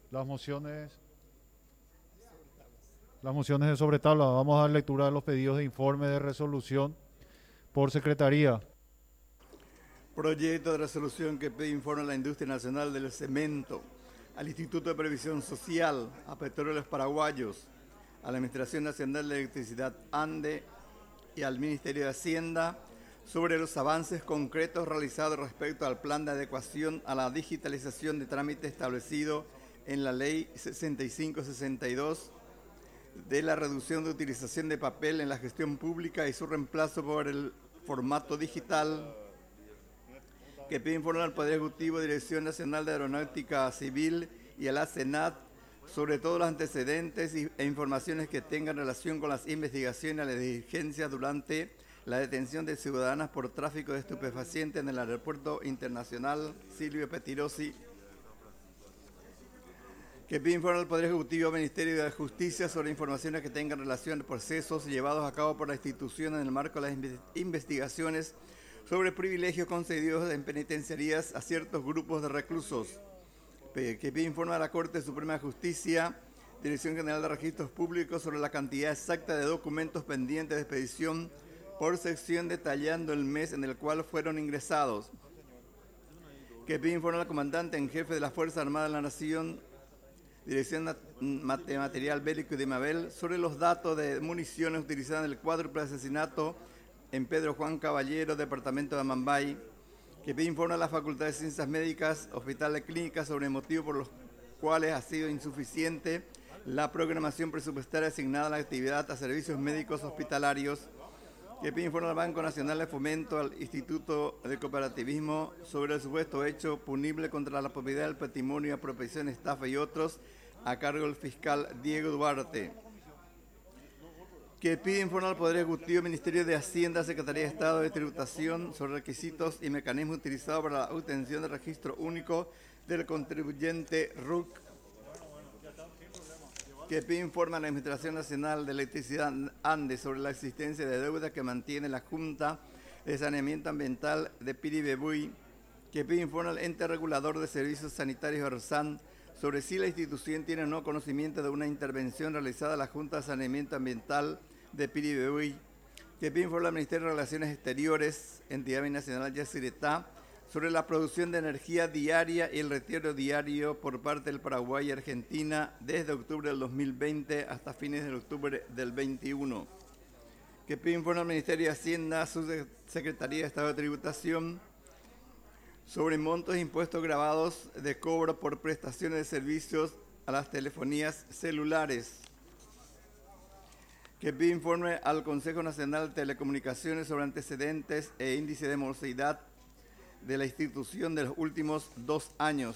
Las mociones de sobre tabla. Vamos a dar lectura de los pedidos de informe de resolución por secretaría. Proyecto de resolución que pide informe a la industria nacional del cemento, al Instituto de Previsión Social, a Petróleos Paraguayos, a la Administración Nacional de Electricidad ANDE y al Ministerio de Hacienda sobre los avances concretos realizados respecto al plan de adecuación a la digitalización de trámite establecido en la Ley 6562 de la reducción de utilización de papel en la gestión pública y su reemplazo por el formato digital, que pide informar al Poder Ejecutivo, Dirección Nacional de Aeronáutica Civil y a la SENAT sobre todos los antecedentes e informaciones que tengan relación con las investigaciones y las diligencias durante la detención de ciudadanas por tráfico de estupefacientes en el Aeropuerto Internacional Silvio Pettirossi, que pide informar al Poder Ejecutivo, Ministerio de Justicia sobre informaciones que tengan relación a procesos llevados a cabo por la institución en el marco de las investigaciones sobre privilegios concedidos en penitenciarías a ciertos grupos de reclusos, que pide informar a la Corte Suprema de Justicia, Dirección General de Registros Públicos, sobre la cantidad exacta de documentos pendientes de expedición por sección, detallando el mes en el cual fueron ingresados, que pide informar al comandante en jefe de las Fuerzas Armadas de la Nación, Dirección de Material Bélico y de Mabel, sobre los datos de municiones utilizadas en el cuádruple asesinato en Pedro Juan Caballero, departamento de Amambay, que pide informar a la Facultad de Ciencias Médicas, Hospital de Clínicas, sobre el motivo por los cuales ha sido insuficiente la programación presupuestaria asignada a la actividad a servicios médicos hospitalarios, que pide informar al Banco Nacional de Fomento, al Instituto de Cooperativismo, sobre el supuesto hecho punible contra la propiedad, el patrimonio, apropiación, estafa y otros, a cargo del fiscal Diego Duarte, que pide informar al Poder Ejecutivo, Ministerio de Hacienda, Secretaría de Estado de Tributación, sobre requisitos y mecanismos utilizados para la obtención del registro único del contribuyente RUC, que pide informe a la Administración Nacional de Electricidad ANDE sobre la existencia de deuda que mantiene la Junta de Saneamiento Ambiental de Piribebuy, que pide informe al ente regulador de servicios sanitarios ARSAN sobre si la institución tiene o no conocimiento de una intervención realizada a la Junta de Saneamiento Ambiental de Piribebuy, que pide informe al Ministerio de Relaciones Exteriores, entidad binacional Yacyretá, sobre la producción de energía diaria y el retiro diario por parte del Paraguay y Argentina desde octubre del 2020 hasta fines de octubre del 21. Que pide informe al Ministerio de Hacienda, su Secretaría de Estado de Tributación, sobre montos de impuestos grabados de cobro por prestaciones de servicios a las telefonías celulares. Que pide informe al Consejo Nacional de Telecomunicaciones sobre antecedentes e índice de morosidad de la institución de los últimos 2 años.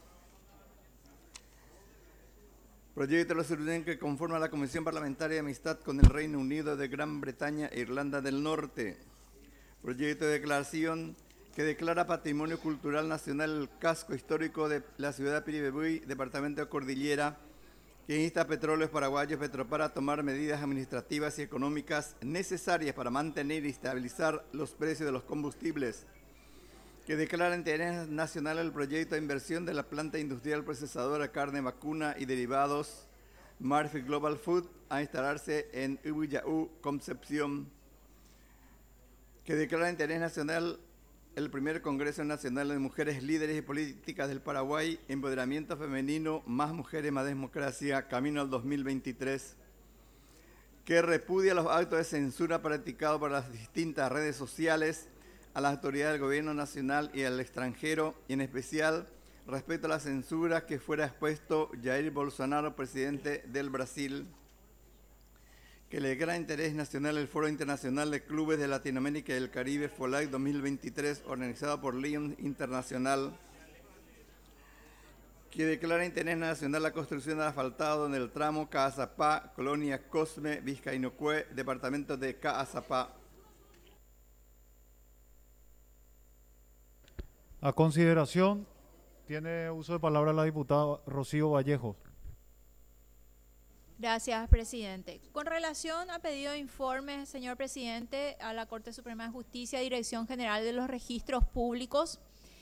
Proyecto de resolución que conforma la Comisión Parlamentaria de Amistad con el Reino Unido de Gran Bretaña e Irlanda del Norte. Proyecto de declaración que declara Patrimonio Cultural Nacional el casco histórico de la ciudad de Piribebuy, departamento de Cordillera, que insta a Petróleos Paraguayos, Petropar, a tomar medidas administrativas y económicas necesarias para mantener y estabilizar los precios de los combustibles, que declara interés nacional el proyecto de inversión de la planta industrial procesadora carne vacuna y derivados Murphy Global Food a instalarse en Ubuyaú, Concepción, que declara interés nacional el primer Congreso Nacional de Mujeres Líderes y Políticas del Paraguay, Empoderamiento Femenino, Más Mujeres, Más Democracia, Camino al 2023, que repudia los actos de censura practicados por las distintas redes sociales a las autoridades del gobierno nacional y al extranjero, y en especial respecto a la censura que fuera expuesto Jair Bolsonaro, presidente del Brasil, que le declara interés nacional el Foro Internacional de Clubes de Latinoamérica y el Caribe, FOLAC 2023, organizado por Lyon Internacional, que declara interés nacional la construcción del asfaltado en el tramo Caazapá, Colonia Cosme, Vizcainocue, departamento de Caazapá. A consideración, tiene uso de palabra la diputada Rocío Vallejos. Gracias, presidente. Con relación a pedido de informe, señor presidente, a la Corte Suprema de Justicia, Dirección General de los Registros Públicos,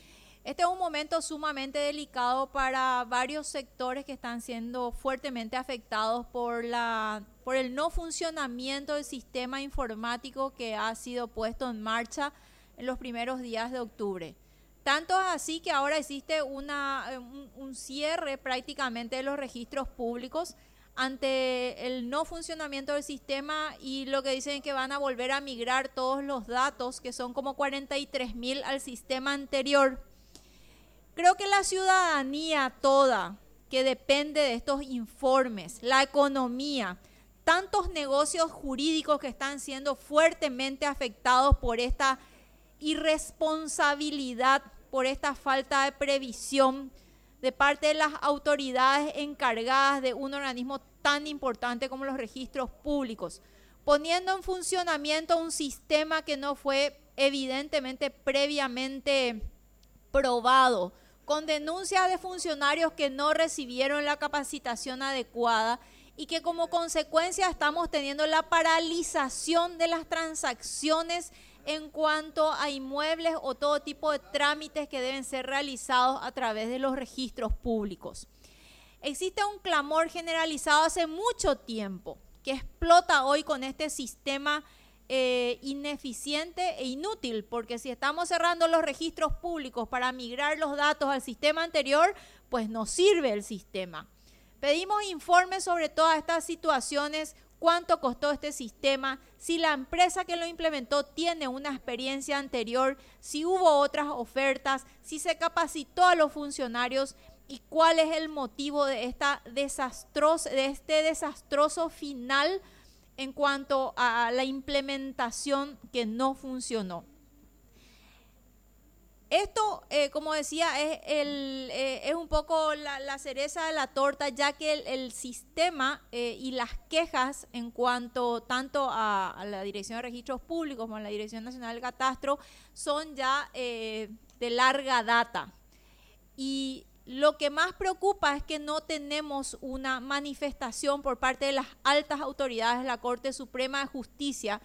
Este es un momento sumamente delicado para varios sectores que están siendo fuertemente afectados por el no funcionamiento del sistema informático que ha sido puesto en marcha en los primeros días de octubre. Tanto es así que ahora existe un cierre prácticamente de los registros públicos ante el no funcionamiento del sistema, y lo que dicen es que van a volver a migrar todos los datos, que son como 43.000, al sistema anterior. Creo que la ciudadanía toda que depende de estos informes, la economía, tantos negocios jurídicos que están siendo fuertemente afectados por esta irresponsabilidad, por esta falta de previsión de parte de las autoridades encargadas de un organismo tan importante como los registros públicos, poniendo en funcionamiento un sistema que no fue evidentemente previamente probado, con denuncias de funcionarios que no recibieron la capacitación adecuada y que como consecuencia estamos teniendo la paralización de las transacciones en cuanto a inmuebles o todo tipo de trámites que deben ser realizados a través de los registros públicos. Existe un clamor generalizado hace mucho tiempo que explota hoy con este sistema ineficiente e inútil, porque si estamos cerrando los registros públicos para migrar los datos al sistema anterior, pues no sirve el sistema. Pedimos informes sobre todas estas situaciones, cuánto costó este sistema, si la empresa que lo implementó tiene una experiencia anterior, si hubo otras ofertas, si se capacitó a los funcionarios y cuál es el motivo de este desastroso final en cuanto a la implementación que no funcionó. Esto, como decía, es un poco la cereza de la torta, ya que el sistema y las quejas en cuanto tanto a la Dirección de Registros Públicos como a la Dirección Nacional del Catastro son ya de larga data. Y lo que más preocupa es que no tenemos una manifestación por parte de las altas autoridades de la Corte Suprema de Justicia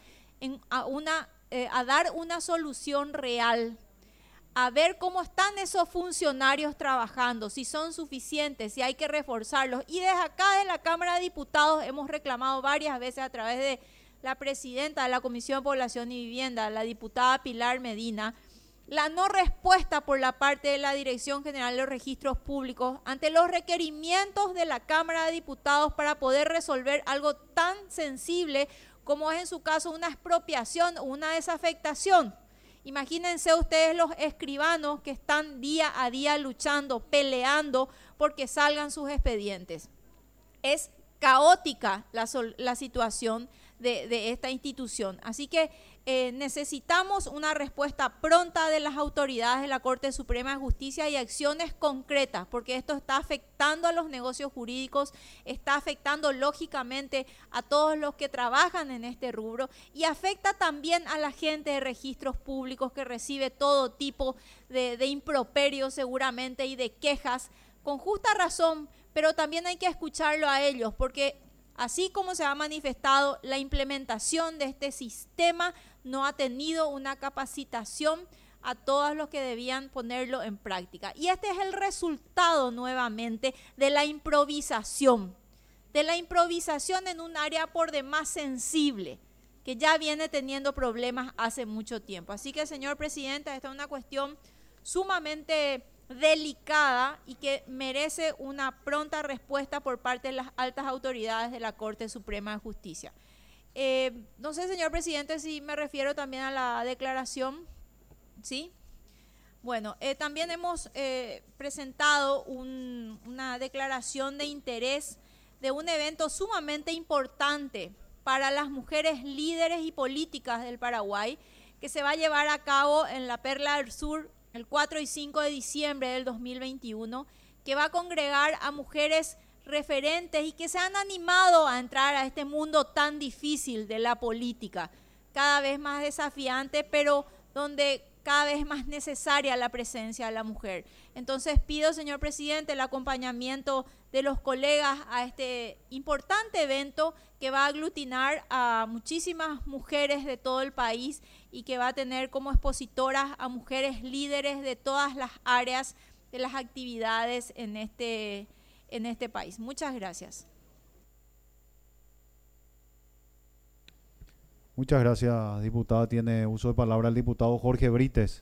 a dar una solución real, a ver cómo están esos funcionarios trabajando, si son suficientes, si hay que reforzarlos. Y desde acá de la Cámara de Diputados hemos reclamado varias veces a través de la presidenta de la Comisión de Población y Vivienda, la diputada Pilar Medina, la no respuesta por la parte de la Dirección General de los Registros Públicos ante los requerimientos de la Cámara de Diputados para poder resolver algo tan sensible como es en su caso una expropiación o una desafectación. Imagínense ustedes los escribanos que están día a día luchando, peleando porque salgan sus expedientes. Es caótica la situación de esta institución. Así que necesitamos una respuesta pronta de las autoridades de la Corte Suprema de Justicia y acciones concretas, porque esto está afectando a los negocios jurídicos, está afectando lógicamente a todos los que trabajan en este rubro y afecta también a la gente de registros públicos que recibe todo tipo de improperios seguramente y de quejas con justa razón, pero también hay que escucharlo a ellos, porque así como se ha manifestado, la implementación de este sistema no ha tenido una capacitación a todos los que debían ponerlo en práctica. Y este es el resultado nuevamente de la improvisación en un área por demás sensible, que ya viene teniendo problemas hace mucho tiempo. Así que, señor presidente, esta es una cuestión sumamente delicada y que merece una pronta respuesta por parte de las altas autoridades de la Corte Suprema de Justicia. No sé, señor presidente, si me refiero también a la declaración, ¿sí? Bueno, también hemos presentado una declaración de interés de un evento sumamente importante para las mujeres líderes y políticas del Paraguay, que se va a llevar a cabo en la Perla del Sur el 4 y 5 de diciembre del 2021, que va a congregar a mujeres referentes y que se han animado a entrar a este mundo tan difícil de la política, cada vez más desafiante, pero donde cada vez más necesaria la presencia de la mujer. Entonces pido, señor presidente, el acompañamiento de los colegas a este importante evento que va a aglutinar a muchísimas mujeres de todo el país y que va a tener como expositoras a mujeres líderes de todas las áreas de las actividades en este país. Muchas gracias. Muchas gracias, diputada. Tiene uso de palabra el diputado Jorge Brites.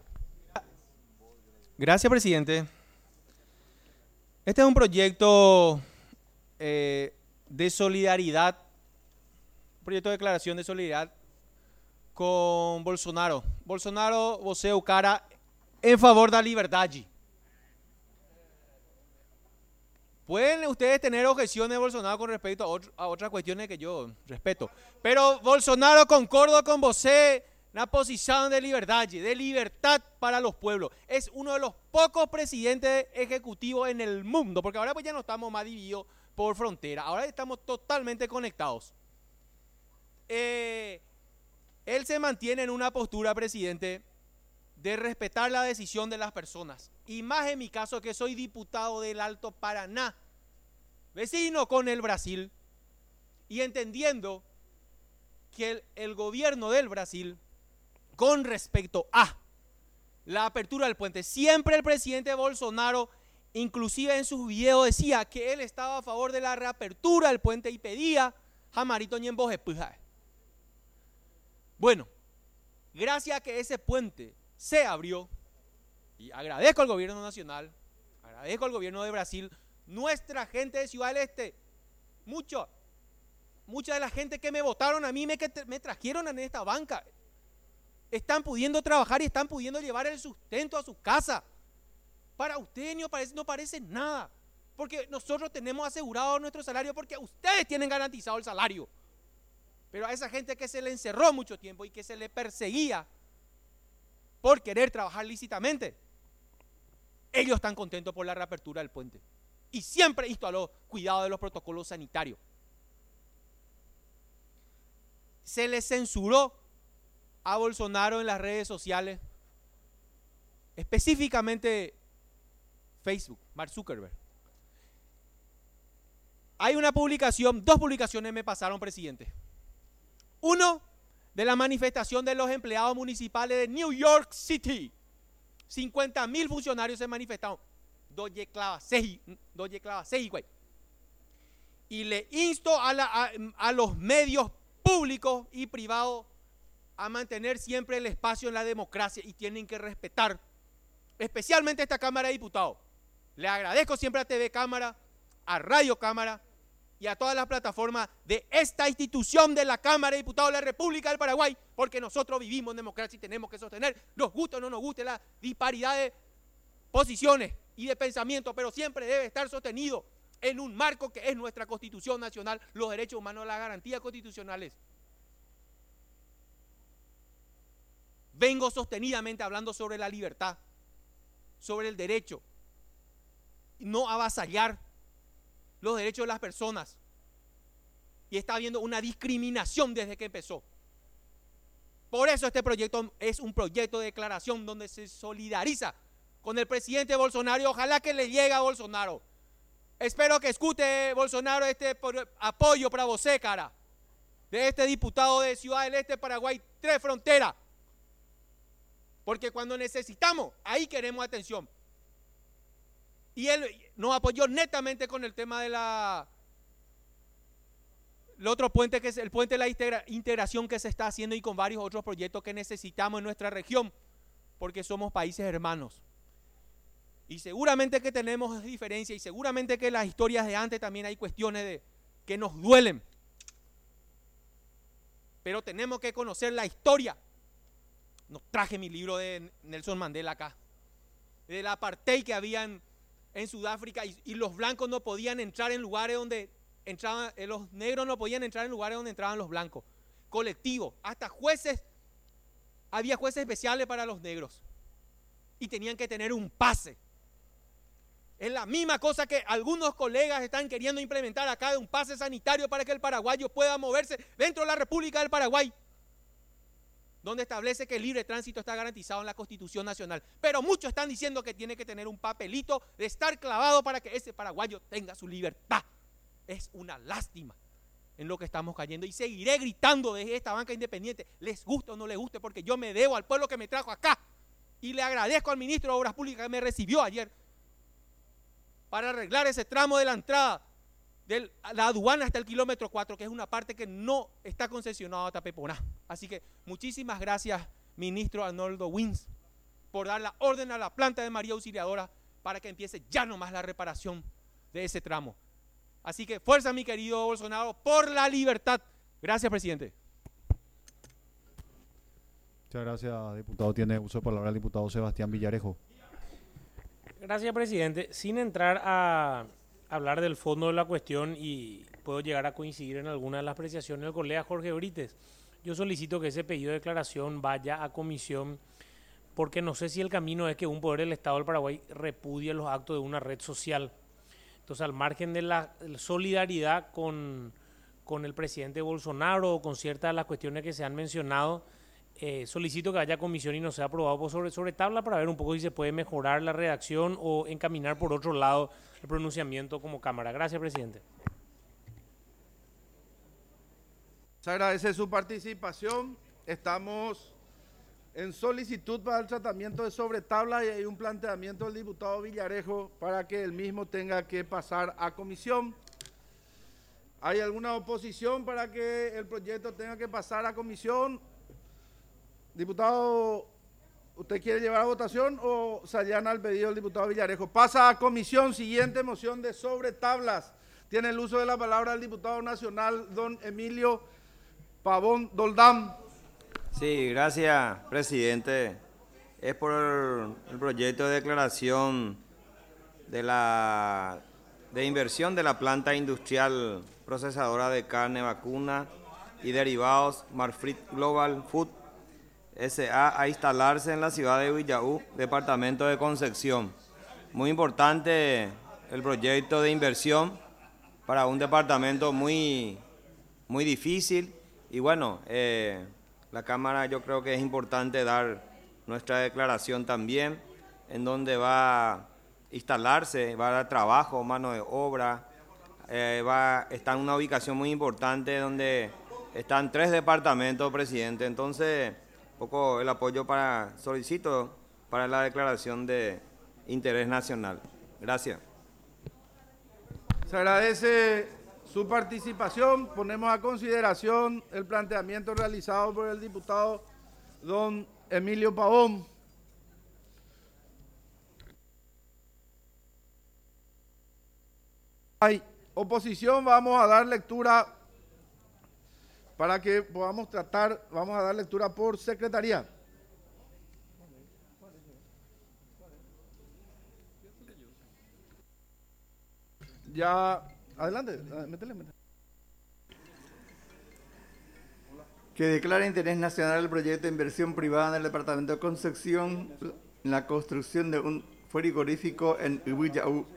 Gracias, presidente. Este es un proyecto de solidaridad, un proyecto de declaración de solidaridad con Bolsonaro. Bolsonaro, você o cara en favor de la libertad. Pueden ustedes tener objeciones de Bolsonaro con respecto a otras cuestiones que yo respeto, pero Bolsonaro concordo con você la posición de libertad para los pueblos. Es uno de los pocos presidentes ejecutivos en el mundo, porque ahora pues ya no estamos más divididos por frontera, ahora estamos totalmente conectados. Él se mantiene en una postura, presidente, de respetar la decisión de las personas, y más en mi caso que soy diputado del Alto Paraná, vecino con el Brasil, y entendiendo que el gobierno del Brasil, con respecto a la apertura del puente, siempre el presidente Bolsonaro, inclusive en sus videos, decía que él estaba a favor de la reapertura del puente y pedía Jamarito Ñemboje Puja. Bueno, gracias a que ese puente se abrió, y agradezco al gobierno nacional, agradezco al gobierno de Brasil, nuestra gente de Ciudad del Este, mucha de la gente que me votaron a mí, me trajeron en esta banca, están pudiendo trabajar y están pudiendo llevar el sustento a su casa. Para ustedes no parece nada, porque nosotros tenemos asegurado nuestro salario, porque ustedes tienen garantizado el salario. Pero a esa gente que se le encerró mucho tiempo y que se le perseguía por querer trabajar lícitamente, ellos están contentos por la reapertura del puente. Y siempre instaló cuidado de los protocolos sanitarios. Se le censuró a Bolsonaro en las redes sociales, específicamente Facebook, Mark Zuckerberg. Hay una publicación, 2 publicaciones me pasaron, presidente. Uno, de la manifestación de los empleados municipales de New York City. 50.000 funcionarios se manifestaron. Doye clava seis, güey. Y le insto a los medios públicos y privados a mantener siempre el espacio en la democracia, y tienen que respetar, especialmente esta Cámara de Diputados. Le agradezco siempre a TV Cámara, a Radio Cámara y a todas las plataformas de esta institución de la Cámara de Diputados de la República del Paraguay, porque nosotros vivimos en democracia y tenemos que sostener, nos guste o no nos guste, la disparidad de posiciones y de pensamiento, pero siempre debe estar sostenido en un marco que es nuestra Constitución Nacional, los derechos humanos, las garantías constitucionales. Vengo sostenidamente hablando sobre la libertad, sobre el derecho, no avasallar los derechos de las personas. Y está habiendo una discriminación desde que empezó. Por eso este proyecto es un proyecto de declaración donde se solidariza con el presidente Bolsonaro, y ojalá que le llegue a Bolsonaro. Espero que escuche Bolsonaro este apoyo para vos, cara, de este diputado de Ciudad del Este, Paraguay, 3 Fronteras. Porque cuando necesitamos, ahí queremos atención. Y él nos apoyó netamente con el tema de el otro puente, que es el puente de la integración que se está haciendo, y con varios otros proyectos que necesitamos en nuestra región, porque somos países hermanos. Y seguramente que tenemos diferencias, y seguramente que las historias de antes también hay cuestiones que nos duelen. Pero tenemos que conocer la historia. Nos traje mi libro de Nelson Mandela acá, de la apartheid que había en Sudáfrica, y los blancos no podían entrar en lugares donde entraban, los negros no podían entrar en lugares donde entraban los blancos. Colectivo, hasta jueces, había jueces especiales para los negros y tenían que tener un pase. Es la misma cosa que algunos colegas están queriendo implementar acá, de un pase sanitario para que el paraguayo pueda moverse dentro de la República del Paraguay. donde establece que el libre tránsito está garantizado en la Constitución Nacional. Pero muchos están diciendo que tiene que tener un papelito de estar clavado para que ese paraguayo tenga su libertad. Es una lástima en lo que estamos cayendo y seguiré gritando desde esta banca independiente, les guste o no les guste, porque yo me debo al pueblo que me trajo acá y le agradezco al ministro de Obras Públicas que me recibió ayer para arreglar ese tramo de la entrada de la aduana hasta el kilómetro 4, que es una parte que no está concesionada hasta Peponá. Así que muchísimas gracias, ministro Arnoldo Wins, por dar la orden a la planta de María Auxiliadora para que empiece ya nomás la reparación de ese tramo. Así que fuerza, mi querido Bolsonaro, por la libertad. Gracias, presidente. Muchas gracias, diputado. Tiene uso de palabra el diputado Sebastián Villarejo. Gracias, presidente. Sin entrar a hablar del fondo de la cuestión, y puedo llegar a coincidir en alguna de las apreciaciones del colega Jorge Brites, yo solicito que ese pedido de declaración vaya a comisión, porque no sé si el camino es que un poder del Estado del Paraguay repudie los actos de una red social. Entonces, al margen de la solidaridad con el presidente Bolsonaro o con ciertas de las cuestiones que se han mencionado, solicito que vaya a comisión y no sea aprobado por sobre tabla, para ver un poco si se puede mejorar la redacción o encaminar por otro lado el pronunciamiento como Cámara. Gracias, presidente. Se agradece su participación. Estamos en solicitud para el tratamiento de sobre tabla y hay un planteamiento del diputado Villarejo para que el mismo tenga que pasar a comisión. ¿Hay alguna oposición para que el proyecto tenga que pasar a comisión? Diputado, ¿usted quiere llevar a votación o se allana al pedido del diputado Villarejo? Pasa a comisión. Siguiente moción de sobre tablas. Tiene el uso de la palabra el diputado nacional, don Emilio Pavón Doldán. Sí, gracias, presidente. Es por el proyecto de declaración de inversión de la planta industrial procesadora de carne vacuna y derivados Marfrig Global Food S.A. a instalarse en la ciudad de Villaú, departamento de Concepción. Muy importante el proyecto de inversión para un departamento muy difícil y bueno, la Cámara yo creo que es importante dar nuestra declaración también, en donde va a instalarse, va a dar trabajo, mano de obra, está en una ubicación muy importante donde están 3 departamentos, presidente. Entonces, un poco el apoyo solicito para la declaración de interés nacional. Gracias. Se agradece su participación. Ponemos a consideración el planteamiento realizado por el diputado don Emilio Pavón. Hay oposición, vamos a dar lectura para que podamos tratar, vamos a dar lectura por secretaría. Ya, adelante, métele. Que declara interés nacional el proyecto de inversión privada en el departamento de Concepción en la construcción de un frigorífico en Villaú.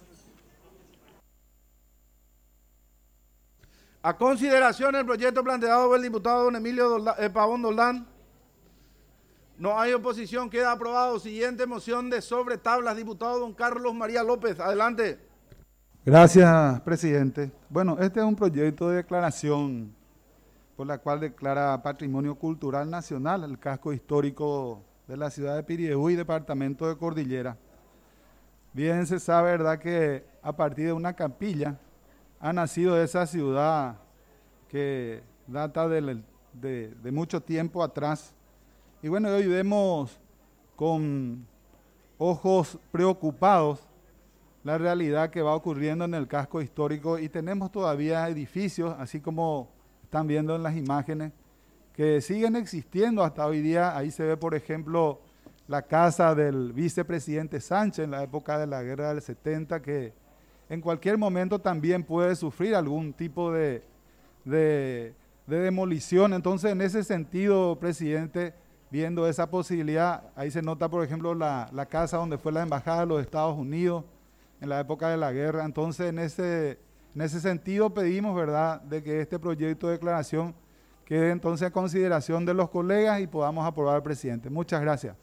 A consideración el proyecto planteado por el diputado don Emilio Pavón Doldán. No hay oposición, queda aprobado. Siguiente moción de sobre tablas, diputado don Carlos María López. Adelante. Gracias, presidente. Bueno, este es un proyecto de declaración por la cual declara Patrimonio Cultural Nacional el casco histórico de la ciudad de Piribebuy y departamento de Cordillera. Bien se sabe, ¿verdad?, que a partir de una capilla ha nacido esa ciudad que data de mucho tiempo atrás. Y bueno, hoy vemos con ojos preocupados la realidad que va ocurriendo en el casco histórico y tenemos todavía edificios, así como están viendo en las imágenes, que siguen existiendo hasta hoy día. Ahí se ve, por ejemplo, la casa del vicepresidente Sánchez en la época de la guerra del 70, que en cualquier momento también puede sufrir algún tipo de demolición. Entonces, en ese sentido, presidente, viendo esa posibilidad, ahí se nota, por ejemplo, la casa donde fue la embajada de los Estados Unidos en la época de la guerra. Entonces, en ese sentido pedimos, ¿verdad?, de que este proyecto de declaración quede entonces a consideración de los colegas y podamos aprobar al presidente. Muchas gracias.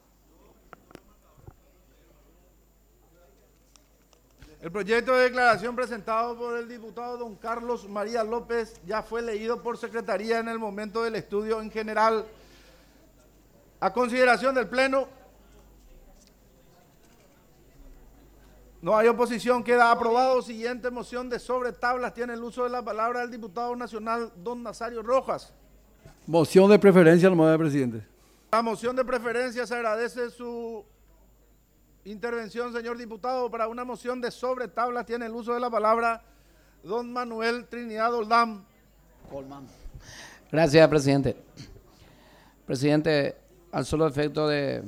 El proyecto de declaración presentado por el diputado don Carlos María López ya fue leído por secretaría en el momento del estudio en general. A consideración del Pleno, no hay oposición, queda aprobado. Siguiente moción de sobre tablas, tiene el uso de la palabra el diputado nacional don Nazario Rojas. Moción de preferencia, nomás, presidente. La moción de preferencia, se agradece su intervención, señor diputado. Para una moción de sobre tablas tiene el uso de la palabra don Manuel Trinidad Oldam. Gracias, presidente. Presidente, al solo efecto de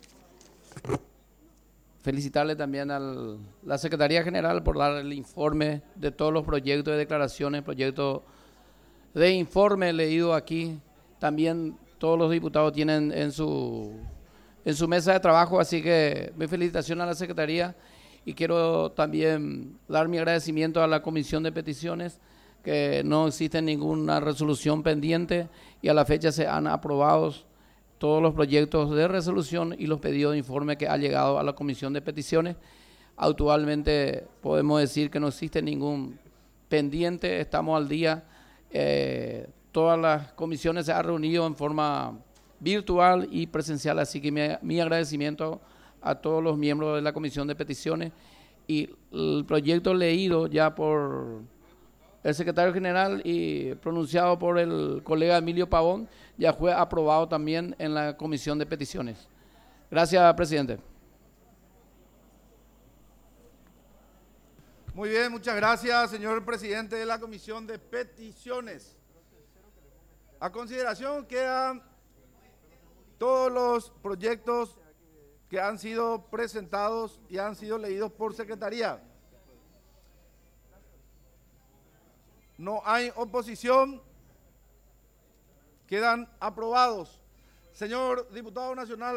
felicitarle también a la Secretaría General por dar el informe de todos los proyectos de declaraciones, proyectos de informe leído aquí. También todos los diputados tienen en su mesa de trabajo, así que mi felicitación a la Secretaría y quiero también dar mi agradecimiento a la Comisión de Peticiones, que no existe ninguna resolución pendiente y a la fecha se han aprobado todos los proyectos de resolución y los pedidos de informe que ha llegado a la Comisión de Peticiones. Actualmente podemos decir que no existe ningún pendiente, estamos al día. Todas las comisiones se han reunido en forma virtual y presencial, así que mi agradecimiento a todos los miembros de la Comisión de Peticiones, y el proyecto leído ya por el secretario general y pronunciado por el colega Emilio Pavón ya fue aprobado también en la Comisión de Peticiones. Gracias, presidente. Muy bien, muchas gracias, señor presidente de la Comisión de Peticiones. A consideración quedan todos los proyectos que han sido presentados y han sido leídos por secretaría. No hay oposición, quedan aprobados. Señor diputado nacional